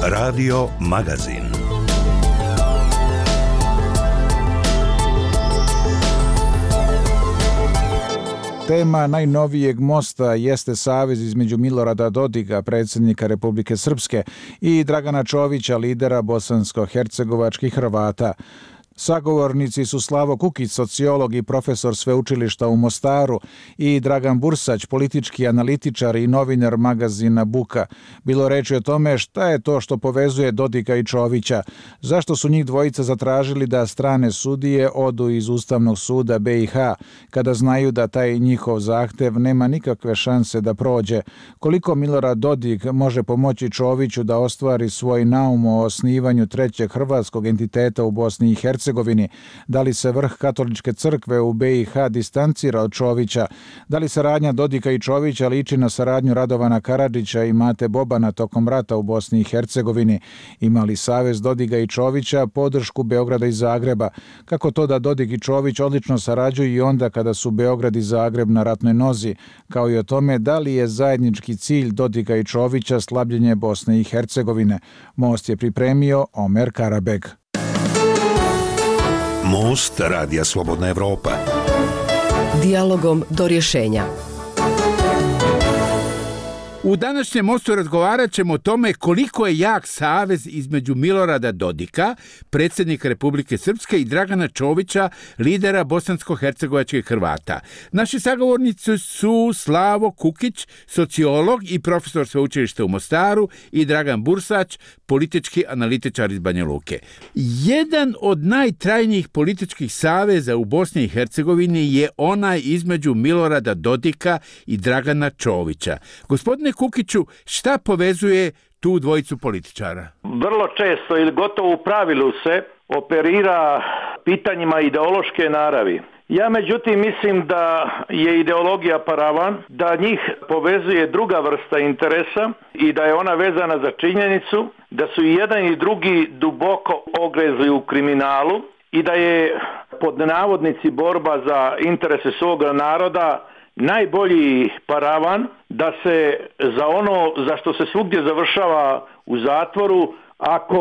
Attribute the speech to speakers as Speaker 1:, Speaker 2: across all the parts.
Speaker 1: Radio Magazin.
Speaker 2: Tema najnovijeg mosta jeste savez između Milorada Dodika, predsjednika Republike Srpske, i Dragana Čovića, lidera bosansko-hercegovačkih Hrvata. Sagovornici su Slavo Kukić, sociolog i profesor sveučilišta u Mostaru, i Dragan Bursać, politički analitičar i novinar magazina Buka. Bilo reči o tome šta je to što povezuje Dodika i Čovića, zašto su njih dvojica zatražili da strane sudije odu iz Ustavnog suda BiH, kada znaju da taj njihov zahtev nema nikakve šanse da prođe, koliko Milorad Dodik može pomoći Čoviću da ostvari svoj naum o osnivanju trećeg hrvatskog entiteta u Bosni i Hercegovini, da li se vrh katoličke crkve u BiH distancira od Čovića, da li saradnja Dodika i Čovića liči na saradnju Radovana Karadžića i Mate Bobana tokom rata u Bosni i Hercegovini, ima li savez Dodika i Čovića podršku Beograda i Zagreba, kako to da Dodik i Čović odlično sarađuju i onda kada su Beograd i Zagreb na ratnoj nozi, kao i o tome da li je zajednički cilj Dodika i Čovića slabljenje Bosne i Hercegovine. Most je pripremio Omer Karabeg.
Speaker 1: Most Radija Slobodna Evropa.
Speaker 3: Dijalogom do rješenja.
Speaker 4: U današnjem mostu razgovarat ćemo o tome koliko je jak savez između Milorada Dodika, predsjednika Republike Srpske, i Dragana Čovića, lidera bosansko-hercegovačkih Hrvata. Naši sagovornici su Slavo Kukić, sociolog i profesor sveučilišta u Mostaru, i Dragan Bursać, politički analitičar iz Banja Luke. Jedan od najtrajnijih političkih saveza u Bosni i Hercegovini je onaj između Milorada Dodika i Dragana Čovića. Gospodine Kukiću, šta povezuje tu dvojicu političara?
Speaker 5: Vrlo često ili gotovo u pravilu se operira pitanjima ideološke naravi. Ja međutim mislim da je ideologija paravan, da njih povezuje druga vrsta interesa i da je ona vezana za činjenicu da su i jedan i drugi duboko ogrezli u kriminalu i da je pod navodnici borba za interese svoga naroda najbolji paravan da se za ono za što se svugdje završava u zatvoru, ako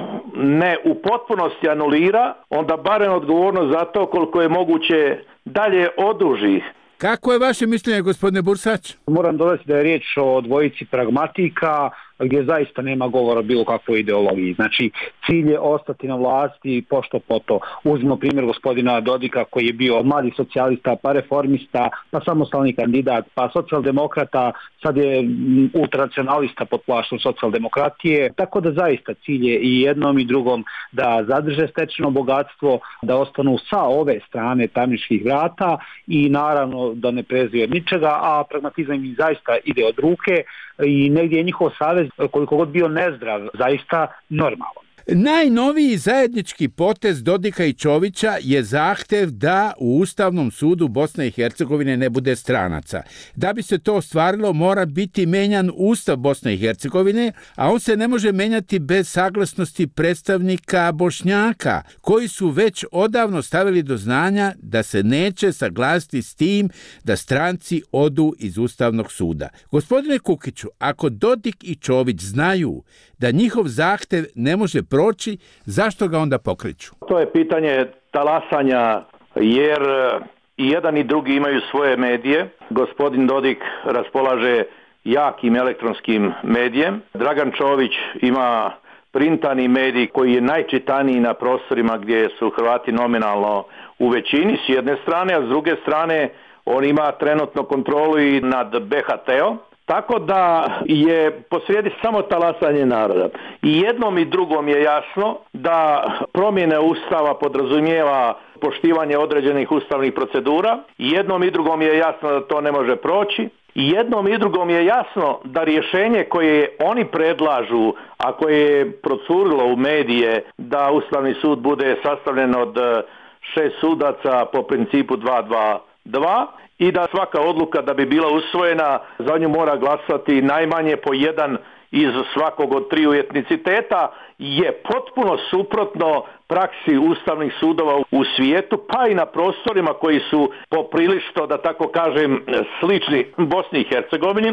Speaker 5: ne u potpunosti anulira, onda barem odgovornost za to koliko je moguće dalje oduži.
Speaker 4: Kako je vaše mišljenje, gospodine Bursać?
Speaker 6: Moram dodati da je riječ o dvojici pragmatika gdje zaista nema govora o bilo kakvoj ideologiji. Znači, cilj je ostati na vlasti pošto poto. Uzmimo primjer gospodina Dodika koji je bio mladi socijalista, pa reformista, pa samostalni kandidat, pa socijaldemokrata, sad je ultranacionalista pod plaštom socijaldemokratije. Tako da zaista cilj je i jednom i drugom da zadrže stečeno bogatstvo, da ostanu sa ove strane tamničkih vrata i naravno da ne preziju od ničega, a pragmatizam im zaista ide od ruke i negdje je njihov savez, koliko god bio nezdrav, zaista normalan.
Speaker 4: Najnoviji zajednički potez Dodika i Čovića je zahtjev da u Ustavnom sudu Bosne i Hercegovine ne bude stranaca. Da bi se to ostvarilo, mora biti menjan Ustav Bosne i Hercegovine, a on se ne može menjati bez saglasnosti predstavnika Bošnjaka, koji su već odavno stavili do znanja da se neće saglasiti s tim da stranci odu iz Ustavnog suda. Gospodine Kukiću, ako Dodik i Čović znaju da njihov zahtjev ne može proći, zašto ga onda pokreću?
Speaker 5: To je pitanje talasanja, jer i jedan i drugi imaju svoje medije. Gospodin Dodik raspolaže jakim elektronskim medijem. Dragan Čović ima printani medij koji je najčitaniji na prostorima gdje su Hrvati nominalno u većini s jedne strane, a s druge strane on ima trenutno kontrolu i nad BHT-om. Tako da je posrijedi samo talasanje naroda. I jednom i drugom je jasno da promjene Ustava podrazumijeva poštivanje određenih ustavnih procedura. I jednom i drugom je jasno da to ne može proći. I jednom i drugom je jasno da rješenje koje oni predlažu, a koje je procurilo u medije da Ustavni sud bude sastavljen od 6 sudaca po principu 2-2-2, i da svaka odluka da bi bila usvojena za nju mora glasati najmanje po jedan iz svakog od triju etniciteta, je potpuno suprotno praksi ustavnih sudova u svijetu, pa i na prostorima koji su poprilično, da tako kažem, slični Bosni i Hercegovini.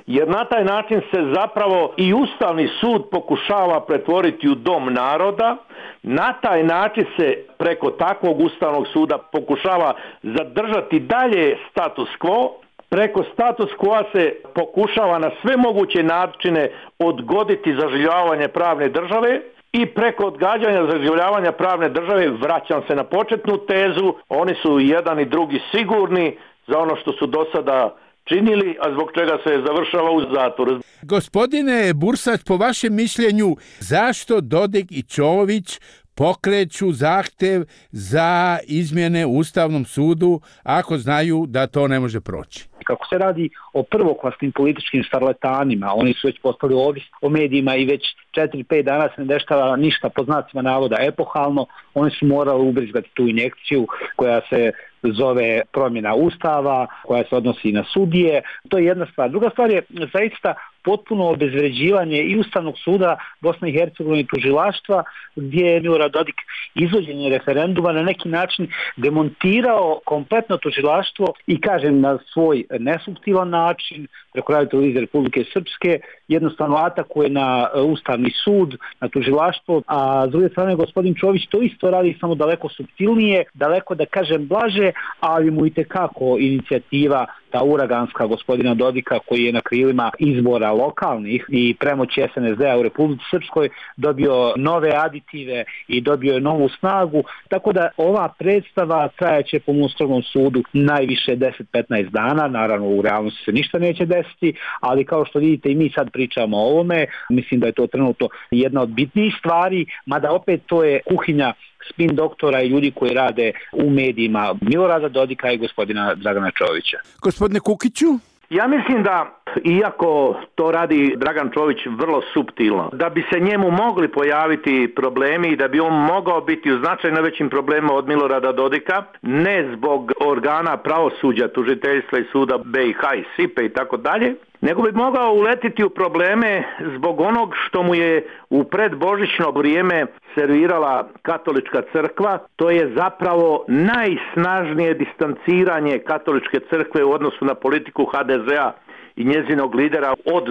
Speaker 5: jer na taj način se zapravo i Ustavni sud pokušava pretvoriti u dom naroda. Na taj način se preko takvog Ustavnog suda pokušava zadržati dalje status quo. Preko status quo se pokušava na sve moguće načine odgoditi zaživljavanje pravne države i preko odgađanja zaživljavanja pravne države, vraćam se na početnu tezu, oni su jedan i drugi sigurni za ono što su do sada činili, a zbog čega se završava u zatvoru.
Speaker 4: Gospodine Bursać, po vašem mišljenju, zašto Dodik i Čović pokreću zahtev za izmjene u Ustavnom sudu ako znaju da to ne može proći?
Speaker 6: Kako se radi o prvoklasnim političkim šarlatanima, oni su već postali ovisni o medijima i već 4-5 dana se ne dešava ništa po znacima navoda epohalno, oni su morali ubrizgati tu injekciju koja se zove promjena Ustava, koja se odnosi na sudije. To je jedna stvar. Druga stvar je zaista potpuno obezvređivanje i Ustavnog suda Bosne i Hercegovine i tužilaštva, gdje je Milorad Dodik izvođenje referenduma na neki način demontirao kompletno tužilaštvo i kažem na svoj nesuptilan način preko Radio-televizije Republike Srpske jednostavno atakuje na Ustavni sud, na tužilaštvo, a s druge strane gospodin Čović to isto radi samo daleko suptilnije, daleko da kažem blaže, ali mu itekako inicijativa ta uraganska gospodina Dodika koji je na krilima izbora lokalnih i premoći SNSD-a u Republici Srpskoj dobio nove aditive i dobio je novu snagu, tako da ova predstava trajaće po Ustavnom sudu najviše 10-15 dana, naravno u realnosti se ništa neće desiti, ali kao što vidite i mi sad pričamo o ovome, mislim da je to trenutno jedna od bitnijih stvari, mada opet to je kuhinja spin doktora i ljudi koji rade u medijima Milorada Dodika i gospodina Dragana Čovića.
Speaker 4: Gospodine Kukiću?
Speaker 5: Ja mislim da, iako to radi Dragan Čović vrlo suptilno, da bi se njemu mogli pojaviti problemi i da bi on mogao biti u značajno većim problemima od Milorada Dodika, ne zbog organa pravosuđa, tužiteljstva i suda BiH i SIPE i tako dalje, nego bi mogao uletiti u probleme zbog onog što mu je u predbožićno vrijeme servirala katolička crkva. To je zapravo najsnažnije distanciranje katoličke crkve u odnosu na politiku HDZ-a i njezinog lidera od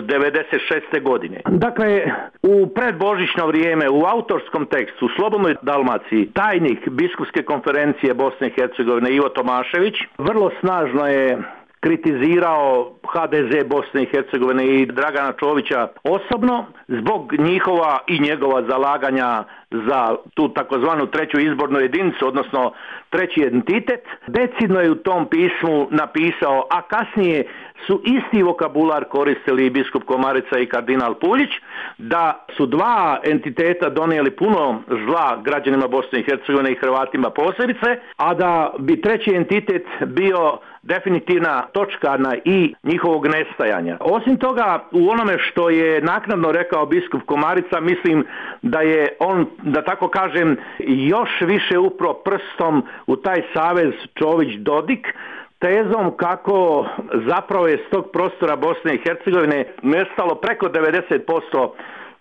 Speaker 5: 96. godine. Dakle, u predbožićno vrijeme, u autorskom tekstu, u Slobodnoj Dalmaciji, tajnik Biskupske konferencije Bosne i Hercegovine Ivo Tomašević vrlo snažno je kritizirao HDZ Bosne i Hercegovine i Dragana Čovića osobno zbog njihova i njegova zalaganja za tu takozvanu treću izbornu jedinicu, odnosno treći entitet. Decidno je u tom pismu napisao, a kasnije su isti vokabular koristili i biskup Komarica i kardinal Puljić, da su dva entiteta donijeli puno zla građanima Bosne i Hercegovine i Hrvatima posebice, a da bi treći entitet bio definitivna točka na i njihovog nestajanja. Osim toga, u onome što je naknadno rekao biskup Komarica, mislim da je on, da tako kažem, još više upro prstom u taj savez Čović-Dodik, tezom kako zapravo je s tog prostora Bosne i Hercegovine nestalo preko 90%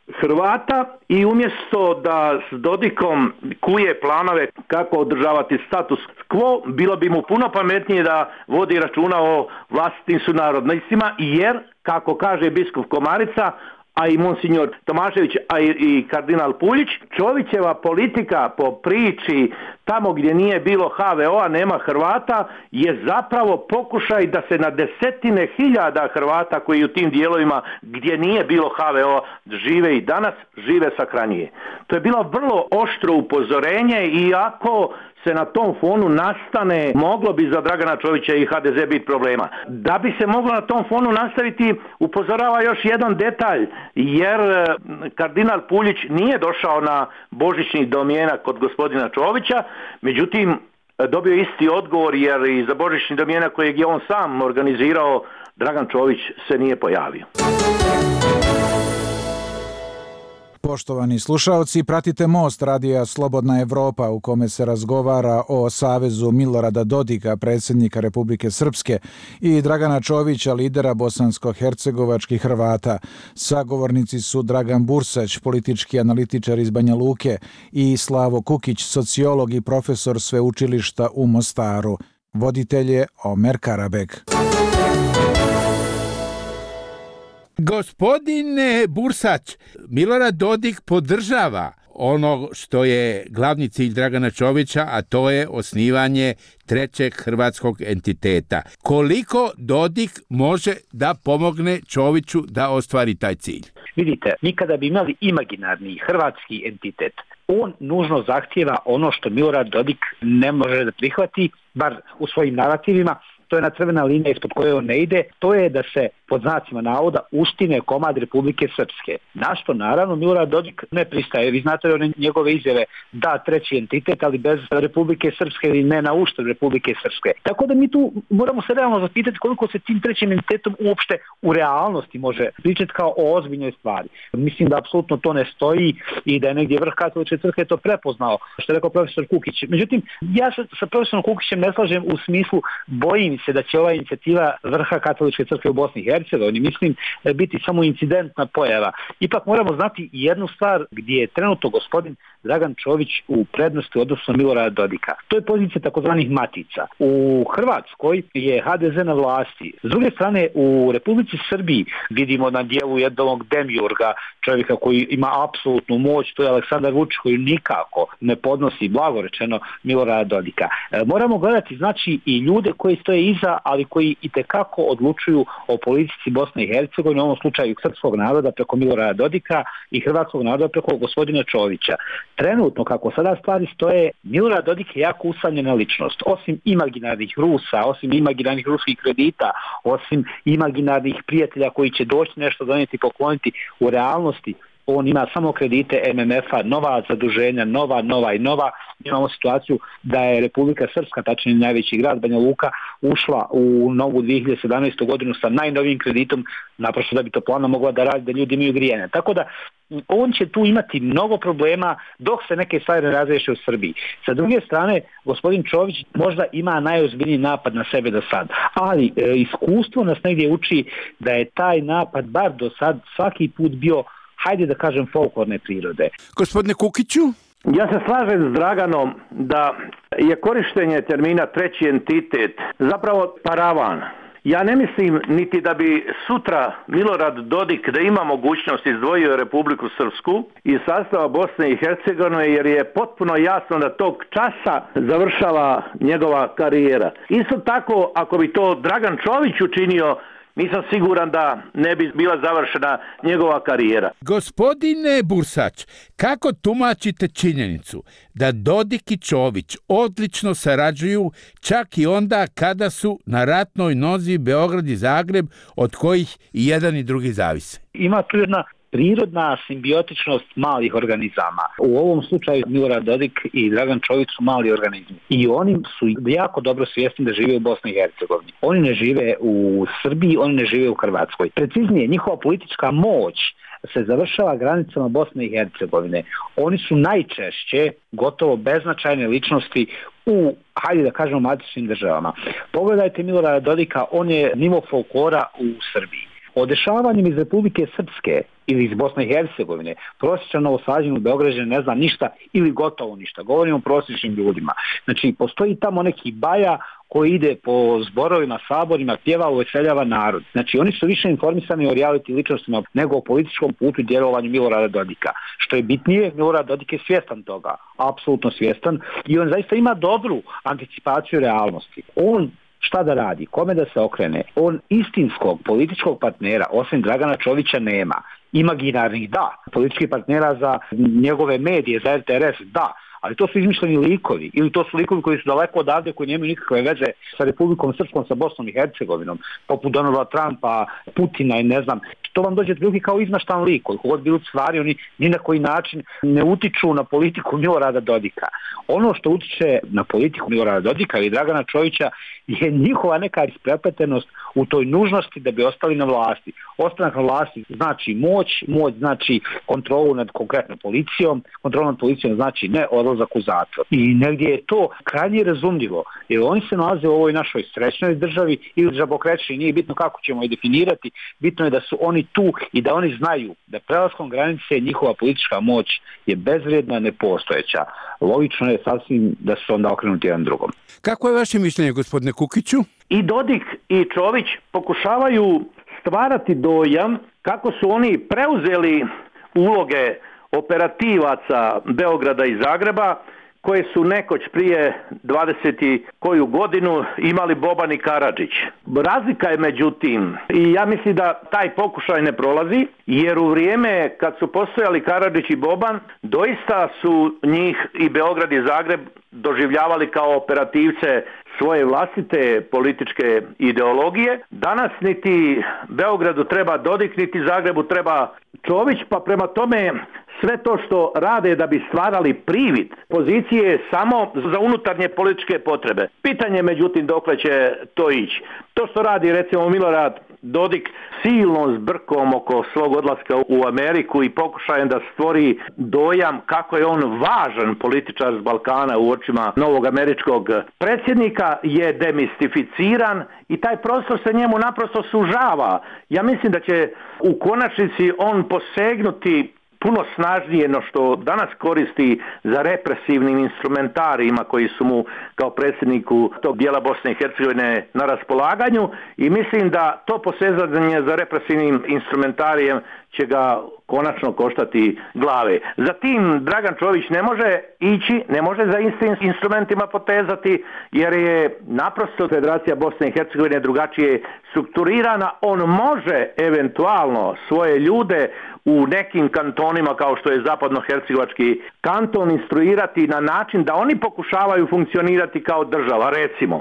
Speaker 5: Hrvata i umjesto da s Dodikom kuje planove kako održavati status quo, bilo bi mu puno pametnije da vodi računa o vlastitim sunarodnicima, jer, kako kaže biskup Komarica, a i monsignor Tomašević, a i kardinal Puljić, Čovićeva politika po priči tamo gdje nije bilo HVO-a, nema Hrvata, je zapravo pokušaj da se na desetine hiljada Hrvata koji u tim dijelovima gdje nije bilo HVO žive i danas, žive sahranije. To je bilo vrlo oštro upozorenje, iako se na tom fonu nastane, moglo bi za Dragana Čovića i HDZ biti problema. Da bi se moglo na tom fonu nastaviti, upozorava još jedan detalj, jer kardinal Puljić nije došao na božićni domjenak kod gospodina Čovića, međutim dobio isti odgovor, jer i za božićni domjenak kojeg je on sam organizirao, Dragan Čović se nije pojavio.
Speaker 2: Poštovani slušaoci, pratite Most radija Slobodna Evropa u kome se razgovara o savezu Milorada Dodika, predsjednika Republike Srpske, i Dragana Čovića, lidera bosansko-hercegovačkih Hrvata. Sagovornici su Dragan Bursać, politički analitičar iz Banja Luke, i Slavo Kukić, sociolog i profesor sveučilišta u Mostaru. Voditelj je Omer Karabek.
Speaker 4: Gospodine Bursać, Milorad Dodik podržava ono što je glavni cilj Dragana Čovića, a to je osnivanje trećeg hrvatskog entiteta. Koliko Dodik može da pomogne Čoviću da ostvari taj cilj?
Speaker 6: Vidite, mi kada bi imali imaginarni hrvatski entitet, on nužno zahtijeva ono što Milorad Dodik ne može da prihvati, bar u svojim narativima. To je jedna crvena linija ispod koje on ne ide, to je da se pod znacima navoda uštine komad Republike Srpske. Na što naravno Milorad Dodik ne pristaje. Vi znate one njegove izjave da treći entitet, ali bez Republike Srpske ili ne na uštrb Republike Srpske. Tako da mi tu moramo se realno zapitati koliko se tim trećim entitetom uopšte u realnosti može pričati kao o ozbiljnoj stvari. Mislim da apsolutno to ne stoji i da je negdje vrh katoličke crkve to prepoznao, što je rekao profesor Kukić. Međutim, ja se sa profesorom Kukićem ne slažem u smislu, bojim se da će ova inicijativa vrha katoličke crkve u Bosni i Hercegovini, mislim, biti samo incidentna pojava. Ipak moramo znati jednu stvar gdje je trenutno gospodin Dragan Čović u prednosti odnosno Milorada Dodika. To je pozicija takozvanih matica. U Hrvatskoj je HDZ na vlasti. S druge strane, u Republici Srbiji vidimo na dijelu jednog demiurga, čovjeka koji ima apsolutnu moć, to je Aleksandar Vučić koji nikako ne podnosi, blago rečeno, Milorada Dodika. Moramo gledati, znači, i ljude koji stoje iza, ali koji itekako odlučuju o politici Bosne i Hercegovine, u ovom slučaju srpskog naroda preko Milorada Dodika i hrvatskog naroda preko gospodina Čovića. Trenutno, kako sada stvari stoje, Milorad Dodik je jako usamljena ličnost. Osim imaginarnih Rusa, osim imaginarnih ruskih kredita, osim imaginarnih prijatelja koji će doći nešto donijeti, pokloniti, u realnosti on ima samo kredite MMF-a, nova zaduženja, nova. Imamo situaciju da je Republika Srpska, tačnije najveći grad Banja Luka, ušla u novu 2017. godinu sa najnovijim kreditom, naprosto da bi toplana mogla da radi, da ljudi imaju grijanje. Tako da on će tu imati mnogo problema dok se neke stvari ne razriješe u Srbiji. Sa druge strane, gospodin Čović možda ima najozbiljniji napad na sebe do sad, ali iskustvo nas negdje uči da je taj napad bar do sad svaki put bio, hajde da kažem, folklorne prirode.
Speaker 4: Gospodine Kukiću?
Speaker 5: Ja se slažem s Draganom da je korištenje termina treći entitet zapravo paravan. Ja ne mislim niti da bi sutra Milorad Dodik da ima mogućnost izdvojio Republiku Srpsku iz sastava Bosne i Hercegovine, jer je potpuno jasno da tog časa završava njegova karijera. Isto tako, ako bi to Dragan Čović učinio, nisam siguran da ne bi bila završena njegova karijera.
Speaker 4: Gospodine Bursać, kako tumačite činjenicu da Dodik i Čović odlično sarađuju čak i onda kada su na ratnoj nozi Beograd i Zagreb, od kojih i jedan i drugi zavise?
Speaker 6: Ima tu jedna prirodna simbiotičnost malih organizama. U ovom slučaju Milorad Dodik i Dragan Čović su mali organizmi. I oni su jako dobro svjesni da žive u Bosni i Hercegovini. Oni ne žive u Srbiji, oni ne žive u Hrvatskoj. Preciznije, njihova politička moć se završava granicama Bosne i Hercegovine. Oni su najčešće gotovo beznačajne ličnosti u, hajde da kažemo, matičnim državama. Pogledajte Milorada Dodika, on je nivo folklora u Srbiji. O dešavanjem iz Republike Srpske ili iz Bosne i Hercegovine prosječan novosađen Beograđanin ne zna ništa ili gotovo ništa. Govorimo o prosječnim ljudima. Znači, postoji tamo neki baja koji ide po zborovima, saborima, pjeva, uveseljava narod. Znači, oni su više informisani o reality ličnostima nego o političkom putu i djelovanju Milorada Dodika. Što je bitnije, Milorad Dodik je svjestan toga, apsolutno svjestan, i on zaista ima dobru anticipaciju realnosti. On šta da radi, kome da se okrene? On istinskog političkog partnera, osim Dragana Čovića, nema. Imaginarnih da, političkih partnera za njegove medije, za RTRS da, ali to su izmišljeni likovi, ili to su likovi koji su daleko odavde, koji nemaju nikakve veze sa Republikom Srpskom, sa Bosnom i Hercegovinom, poput Donalda Trumpa, Putina i ne znam. To vam dođe drugi kao izmaštan lik, koliko god bilo stvari, oni ni na koji način ne utiču na politiku Milorada Dodika. Ono što utiče na politiku Milorada Dodika i Dragana Čovića je njihova neka isprepletenost u toj nužnosti da bi ostali na vlasti. Ostanak na vlasti znači moć znači kontrolu nad konkretnom policijom, kontrolu nad policijom znači ne odlazak u zatvor. I negdje je to krajnje razumljivo, jer oni se nalaze u ovoj našoj srećnoj državi ili žabokrećni, nije bitno kako ćemo i definirati, bitno je da su oni tu i da oni znaju da prelaskom granice njihova politička moć je bezvrijedna, nepostojeća. Logično je sasvim da su onda okrenuti jedan drugom.
Speaker 4: Kako je vaše mišljenje, gospodine Kukiću?
Speaker 5: I Dodik i Čović pokušavaju stvarati dojam kako su oni preuzeli uloge operativaca Beograda i Zagreba koje su nekoć prije 20 koju godinu imali Boban i Karadžić. Razlika je međutim, i ja mislim da taj pokušaj ne prolazi, jer u vrijeme kad su postojali Karadžić i Boban, doista su njih i Beograd i Zagreb doživljavali kao operativce svoje vlastite političke ideologije. Danas niti Beogradu treba Dodik, niti Zagrebu treba Čović, pa prema tome sve to što rade da bi stvarali privid pozicije samo za unutarnje političke potrebe. Pitanje međutim dokle će to ići. To što radi recimo Milorad Dodik silnom zbrkom oko svog odlaska u Ameriku i pokušajem da stvori dojam kako je on važan političar s Balkana u očima novog američkog predsjednika je demistificiran i taj prostor se njemu naprosto sužava. Ja mislim da će u konačnici on posegnuti puno snažnije no što danas koristi za represivnim instrumentarijima koji su mu kao predsjedniku tog dijela Bosne i Hercegovine na raspolaganju i mislim da to posezanje za represivnim instrumentarijem će ga konačno koštati glave. Zatim Dragan Čović ne može ići, ne može za istim instrumentima potezati jer je naprosto Federacija Bosne i Hercegovine drugačije strukturirana. On može eventualno svoje ljude u nekim kantonima kao što je zapadnohercegovački kanton instruirati na način da oni pokušavaju funkcionirati kao država. Recimo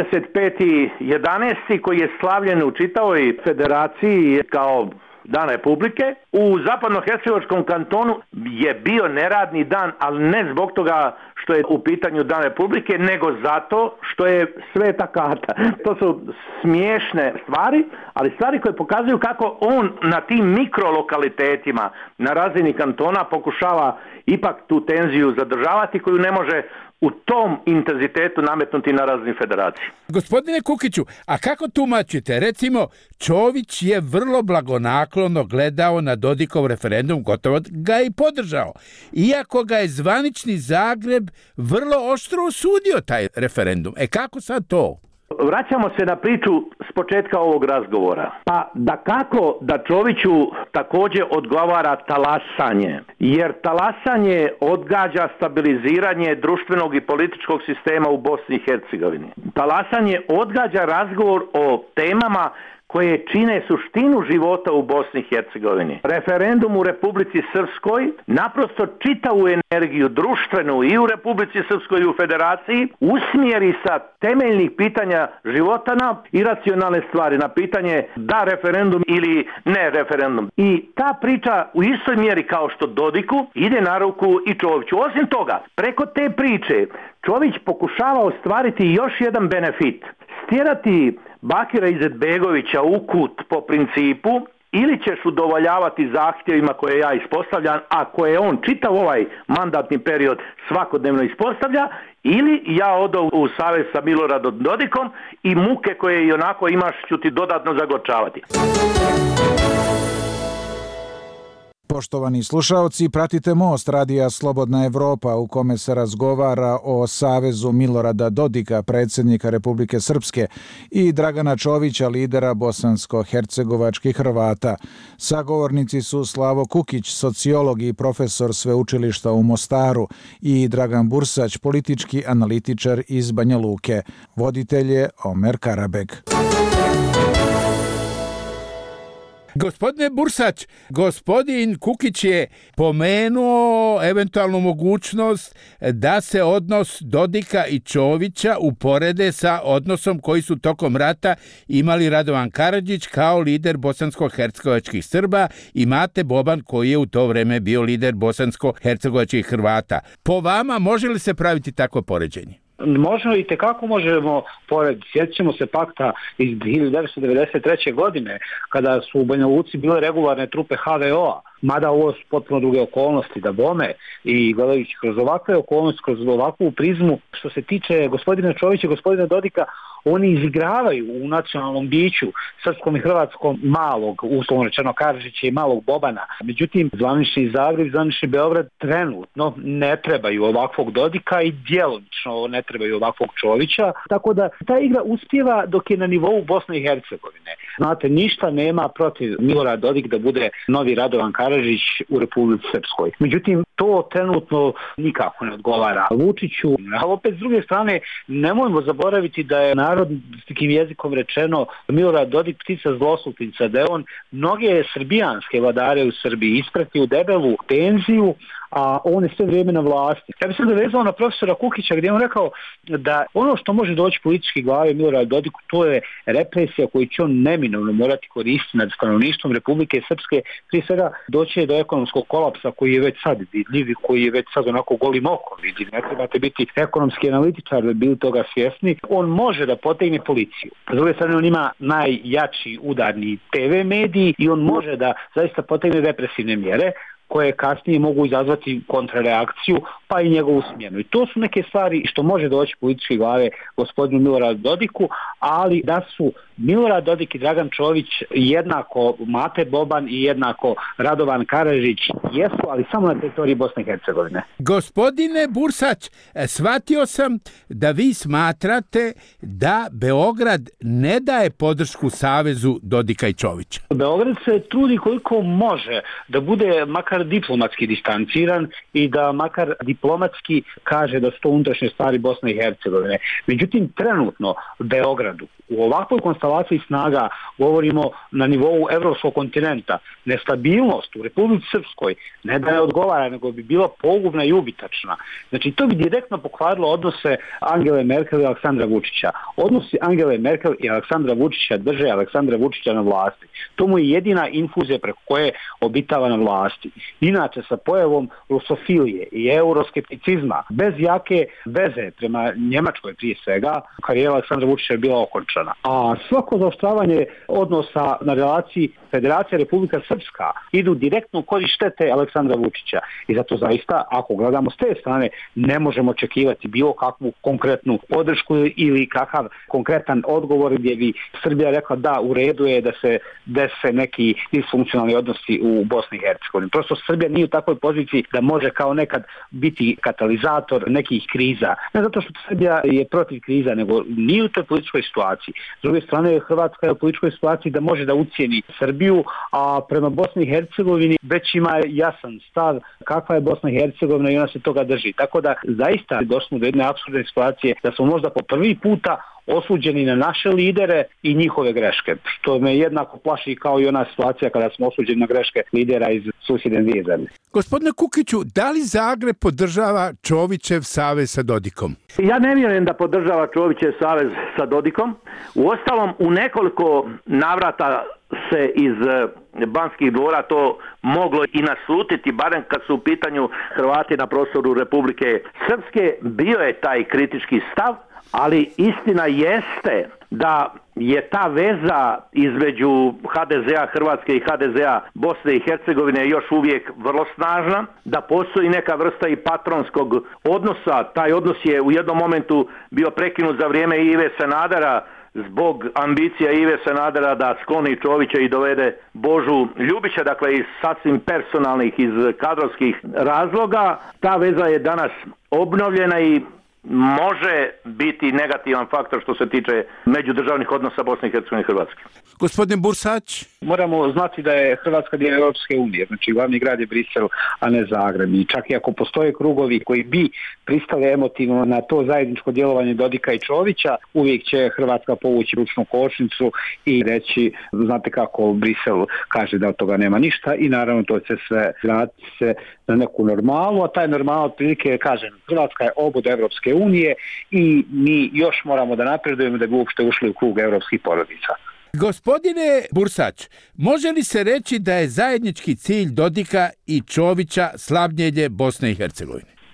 Speaker 5: 25.11. koji je slavljen u čitavoj federaciji kao Dan Republike, u zapadnohercegovačkom kantonu je bio neradni dan, ali ne zbog toga što je u pitanju Dan Republike, nego zato što je sveta karta. To su smiješne stvari, ali stvari koje pokazuju kako on na tim mikrolokalitetima na razini kantona pokušava ipak tu tenziju zadržavati koju ne može u tom intenzitetu nametnuti na razini federacije.
Speaker 4: Gospodine Kukiću, a kako tumačite? Recimo, Čović je vrlo blagonaklono gledao na Dodikov referendum, gotovo ga i podržao. Iako ga je zvanični Zagreb vrlo oštro osudio taj referendum. Kako sad to?
Speaker 5: Vraćamo se na priču s početka ovog razgovora. Pa dakako da Čoviću također odgovara talasanje, jer talasanje odgađa stabiliziranje društvenog i političkog sistema u Bosni i Hercegovini. Talasanje odgađa razgovor o temama koje čine suštinu života u Bosni i Hercegovini. Referendum u Republici Srpskoj naprosto čitavu energiju društvenu i u Republici Srpskoj i u Federaciji usmjeri sa temeljnih pitanja života na iracionalne stvari, na pitanje da referendum ili ne referendum. I ta priča u istoj mjeri kao što Dodiku ide na ruku i Čoviću. Osim toga, preko te priče Čović pokušava ostvariti još jedan benefit. Stjerati Bakira Izetbegovića u kut po principu ili ćeš udovoljavati zahtjevima koje ja ispostavljam, a koje on čitav ovaj mandatni period svakodnevno ispostavlja, ili ja odo u savez sa Miloradom Dodikom i muke koje i onako imaš ću ti dodatno zagorčavati.
Speaker 2: Poštovani slušaoci, pratite Most radija Slobodna Evropa u kome se razgovara o savezu Milorada Dodika, predsjednika Republike Srpske, i Dragana Čovića, lidera bosansko-hercegovačkih Hrvata. Sagovornici su Slavo Kukić, sociolog i profesor sveučilišta u Mostaru, i Dragan Bursać, politički analitičar iz Banja Luke. Voditelj je Omer Karabeg.
Speaker 4: Gospodine Bursać, gospodin Kukić je pomenuo eventualnu mogućnost da se odnos Dodika i Čovića uporede sa odnosom koji su tokom rata imali Radovan Karadžić kao lider bosansko-hercegovačkih Srba i Mate Boban koji je u to vrijeme bio lider bosansko-hercegovačkih Hrvata. Po vama može li se praviti takvo poređenje?
Speaker 6: Možemo i tekako možemo pored. Sjećamo se pakta iz 1993. godine kada su u Banja Luci bile regularne trupe HVO-a mada ovo su potpuno druge okolnosti da bome i gledajući kroz ovakve okolnosti, kroz ovakvu prizmu, što se tiče gospodina Čovića i gospodina Dodika, oni izigravaju u nacionalnom biću srpskom i hrvatskom malog, uslovno rečeno Karadžića i malog Bobana. Međutim, zvanični Zagreb, zvanični Beograd trenutno ne trebaju ovakvog Dodika i djelomično ne trebaju ovakvog Čovića. Tako da ta igra uspijeva dok je na nivou Bosne i Hercegovine. Znate, ništa nema protiv Milorad Dodik da bude novi Radovan Karadžić u Republici Srpskoj. Međutim, to trenutno nikako ne odgovara Vučiću. Ali opet s druge strane, nemojmo zaboraviti da je narodnim jezikom rečeno Milorad Dodik ptica zloslutnica, da je on mnoge srbijanske vladare u Srbiji ispratio u debelu tenziju, a on je sve vrijeme na vlasti. Ja bih se dovezao na profesora Kukića gdje je on rekao da ono što može doći politički glave Milorad Dodiku, to je represija koju će on neminovno morati koristiti nad stanovništvom Republike Srpske. Prije svega doći do ekonomskog kolapsa koji je već sad vidljiv, koji je već sad onako golim okom vidljiv. Ne trebate biti ekonomski analitičar da bili toga svjesni. On može da potegne policiju. S druge strane, on ima najjači udarni TV mediji i on može da zaista potegne represivne mjere koje kasnije mogu izazvati kontrareakciju, pa i njegovu smjenu. I to su neke stvari što može doći političke glave gospodinu Miloradu Dodiku, ali da su Milorad Dodik i Dragan Čović jednako Mate Boban i jednako Radovan Karadžić jesu, ali samo na teritoriji Bosne i Hercegovine.
Speaker 4: Gospodine Bursać, shvatio sam da vi smatrate da Beograd ne daje podršku savezu Dodika i Čovića.
Speaker 6: Beograd se trudi koliko može da bude makar diplomatski distanciran i da makar diplomatski kaže da su to unutrašnje stvari Bosne i Hercegovine. Međutim, trenutno Beogradu u ovakvoj konstelaciji snaga, govorimo na nivou evropskog kontinenta, nestabilnost u Republici Srpskoj ne da je odgovara, nego bi bila pogubna i ubitačna. Znači, to bi direktno pokvarilo odnose Angele Merkel i Aleksandra Vučića. Odnosi Angele Merkel i Aleksandra Vučića drže Aleksandra Vučića na vlasti. To mu je jedina infuzija preko koje obitava na vlasti. Inače, sa pojavom rusofilije i euroskepticizma, bez jake veze prema Njemačkoj prije svega, karijera Aleksandra Vučića je bila okončana. A svako zaoštravanje odnosa na relaciji Federacija Republika Srpska idu direktno u korist štete Aleksandra Vučića. I zato zaista, ako gledamo s te strane, ne možemo očekivati bilo kakvu konkretnu podršku ili kakav konkretan odgovor gdje bi Srbija rekla da u redu je da se dese neki disfunkcionalni odnosi u Bosni i Hercegovini. Prosto Srbija nije u takvoj poziciji da može kao nekad biti katalizator nekih kriza. Ne zato što Srbija je protiv kriza, nego nije u toj političkoj situaciji. S druge strane, Hrvatska je u političkoj situaciji da može da ucijeni Srbiju, a prema Bosni i Hercegovini već ima jasan stav kakva je Bosna i Hercegovina i ona se toga drži. Tako da zaista došli do jedne apsurdne situacije da smo možda po prvi puta osuđeni na naše lidere i njihove greške, što me jednako plaši kao i ona situacija kada smo osuđeni na greške lidera iz susjedne dvije zemlje.
Speaker 4: Gospodine Kukiću, da li Zagreb podržava Čovićev savez sa Dodikom?
Speaker 5: Ja ne vjerujem da podržava Čovićev savez sa Dodikom. Uostalom, u nekoliko navrata se iz Banskih dvora to moglo i naslutiti, barem kad su u pitanju Hrvati na prostoru Republike Srpske. Bio je taj kritički stav, ali istina jeste da je ta veza između HDZ-a Hrvatske i HDZ-a Bosne i Hercegovine još uvijek vrlo snažna, da postoji neka vrsta i patronskog odnosa. Taj odnos je u jednom momentu bio prekinut za vrijeme Ive Sanadera zbog ambicija Ive Sanadera da skloni Čovića i dovede Božu Ljubića, dakle iz sasvim personalnih, iz kadrovskih razloga. Ta veza je danas obnovljena i može biti negativan faktor što se tiče međudržavnih odnosa Bosne i Hercegovine i Hrvatske.
Speaker 4: Gospodin Bursać?
Speaker 6: Moramo znati da je Hrvatska dio Europske unije, znači glavni grad je Brisel, a ne Zagreb. I čak i ako postoje krugovi koji bi pristali emotivno na to zajedničko djelovanje Dodika i Čovića, uvijek će Hrvatska povući ručnu kočnicu i reći, znate kako Brisel kaže da od toga nema ništa i naravno to će sve vratiti se na neku normalu, a taj normal otprilike, kažem, Hrvatska je obod Europske unije i mi još moramo da napredujemo da bi uopšte ušli u krug europskih porodica.
Speaker 4: Gospodine Bursać, može li se reći da je zajednički cilj Dodika i Čovića slavljenje Bosne i Hercegovine?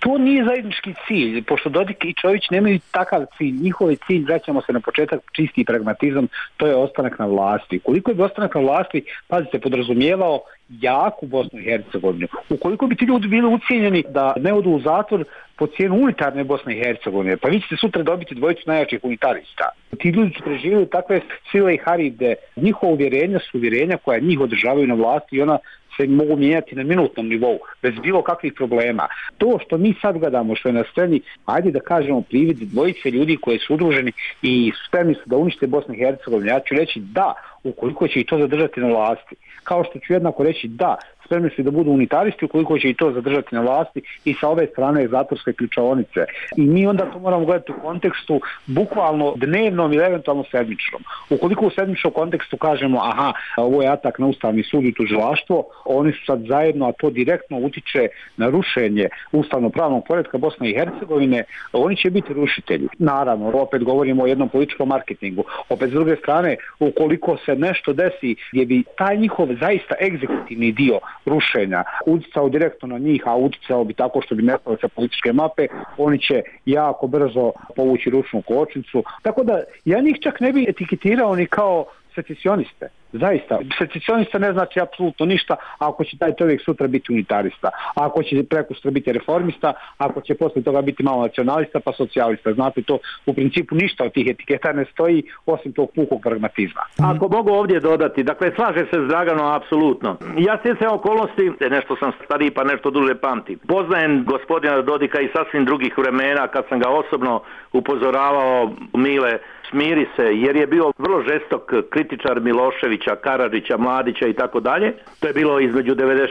Speaker 6: to nije zajednički cilj, pošto Dodik i Čović nemaju takav cilj. Njihov je cilj, vraćamo se na početak, čisti pragmatizam, to je ostanak na vlasti. Ukoliko bi ostanak na vlasti, pazite, podrazumijevao jaku Bosnu i Hercegovinu, ukoliko bi ti ljudi bili ucijenjeni da ne odu u zatvor po cijenu unitarne Bosne i Hercegovine, pa vi ćete sutra dobiti dvojicu najjačih unitarista. Ti ljudi su preživjeli takve sile i haride. Njihova uvjerenja su uvjerenja koja njih održavaju na vlasti i ona se mogu mijenjati na minutnom nivou, bez bilo kakvih problema. To što mi sad gledamo, što je na sceni, ajde da kažemo privid dvojice ljudi koji su udruženi i spremni su da unište Bosnu i Hercegovinu. Ja ću reći da, ukoliko će i to zadržati na vlasti. Kao što ću jednako reći da, spremni su da budu unitaristi ukoliko će i to zadržati na vlasti i sa ove strane zatvorske ključaonice. I mi onda to moramo gledati u kontekstu bukvalno dnevnom ili eventualno sedmičnom. Ukoliko u sedmičnom kontekstu kažemo aha, ovo je atak na Ustavni sud i tužilaštvo, oni su sad zajedno, a to direktno utiče na rušenje ustavno-pravnog poretka Bosne i Hercegovine, oni će biti rušitelji. Naravno, opet govorimo o jednom političkom marketingu. Opet s druge strane, ukoliko se nešto desi gdje bi taj njihov zaista egzekutivni dio rušenja uticao direktno na njih, a uticao bi tako što bi nestalo sa političke mape, oni će jako brzo povući ručnu kočnicu. Tako da ja njih čak ne bi etiketirao ni kao secesioniste. Zaista, secesionista ne znači apsolutno ništa ako će taj čovjek sutra biti unitarista, ako će prekosutra biti reformista, ako će poslije toga biti malo nacionalista pa socijalista. Znate, to u principu ništa od tih etiketa ne stoji osim tog pukog pragmatizma.
Speaker 5: Ako mogu ovdje dodati, dakle slaže se s Draganom apsolutno. Ja stjecajem okolnosti, nešto sam stariji pa nešto duže pamtim. Poznajem gospodina Dodika i sasvim drugih vremena kad sam ga osobno upozoravao, Mile, smiri se, jer je bio vrlo žestok kritičar Miloševića, Karadžića, Mladića i tako dalje. To je bilo između 96.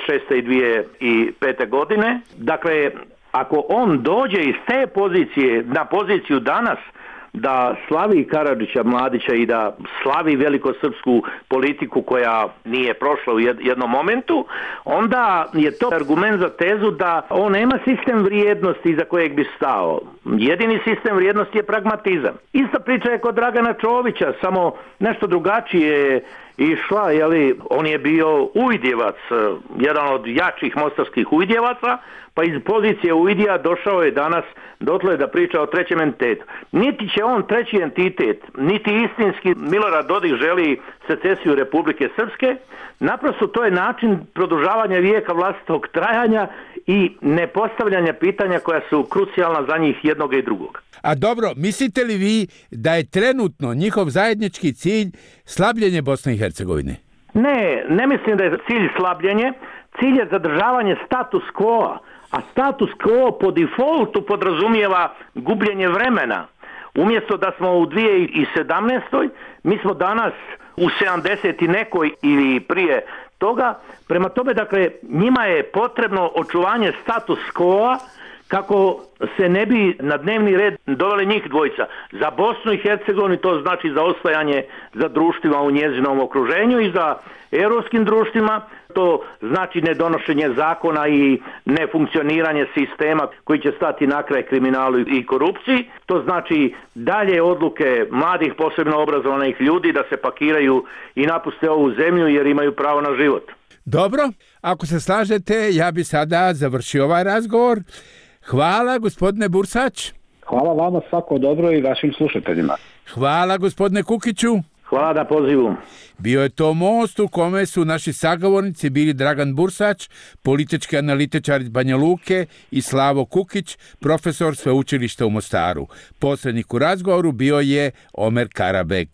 Speaker 5: i 2005. godine. Dakle, ako on dođe iz te pozicije na poziciju danas da slavi Karadžića, Mladića i da slavi velikosrpsku politiku koja nije prošla u jednom momentu, onda je to argument za tezu da on nema sistem vrijednosti iza kojeg bi stao. Jedini sistem vrijednosti je pragmatizam. Ista priča je kod Dragana Čovića, samo nešto drugačije išla, on je bio uvidjevac, jedan od jačih mostarskih uvidjevaca, pa iz pozicije uvidija došao je danas dotle da priča o trećem entitetu. Niti će on treći entitet, niti istinski Milorad Dodik želi secesiju Republike Srpske, naprosto to je način produžavanja vijeka vlastitog trajanja i nepostavljanja pitanja koja su krucijalna za njih jednog i drugog.
Speaker 4: A dobro, mislite li vi da je trenutno njihov zajednički cilj slabljenje Bosne i Hercegovine?
Speaker 5: Ne mislim da je cilj slabljenje, cilj je zadržavanje status quo, a status quo po defaultu podrazumijeva gubljenje vremena. Umjesto da smo u 2017. mi smo danas u 70 i nekoj ili prije toga. Prema tome, dakle, njima je potrebno očuvanje status quo kako se ne bi na dnevni red doveli njih dvojica. Za Bosnu i Hercegovinu to znači za ostajanje za društvima u njezinom okruženju i za europskim društvima to znači nedonošenje zakona i nefunkcioniranje sistema koji će stati na kraj kriminalu i korupciji. To znači dalje odluke mladih, posebno obrazovanih ljudi da se pakiraju i napuste ovu zemlju jer imaju pravo na život.
Speaker 4: Dobro, ako se slažete, ja bi sada završio ovaj razgovor. Hvala, gospodine Bursać.
Speaker 6: Hvala vama, svako dobro i vašim slušateljima.
Speaker 4: Hvala, gospodine Kukiću.
Speaker 5: Hvala na pozivu.
Speaker 4: Bio je to most u kome su naši sagovornici bili Dragan Bursać, politički analitičar iz Banja Luke, i Slavo Kukić, profesor sveučilišta u Mostaru. Posrednik u razgovoru bio je Omer Karabek.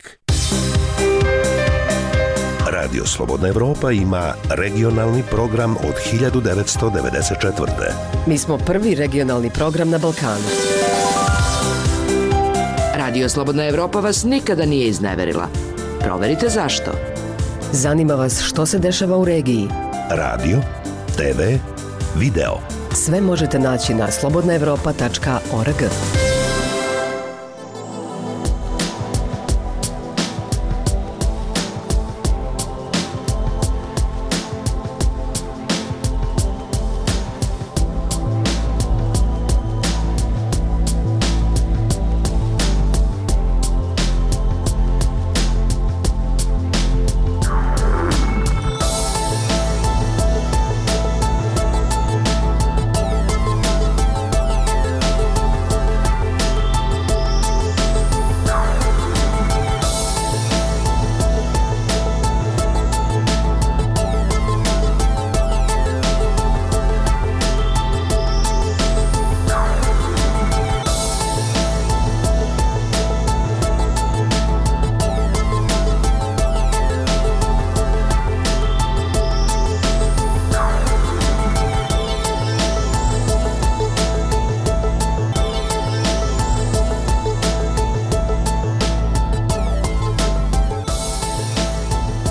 Speaker 1: Radio Slobodna Evropa ima regionalni program od 1994.
Speaker 3: Mi smo prvi regionalni program na Balkanu.
Speaker 7: Radio Slobodna Evropa vas nikada nije izneverila. Proverite zašto.
Speaker 3: Zanima vas što se dešava u regiji.
Speaker 1: Radio, TV, video.
Speaker 3: Sve možete naći na slobodnaevropa.org.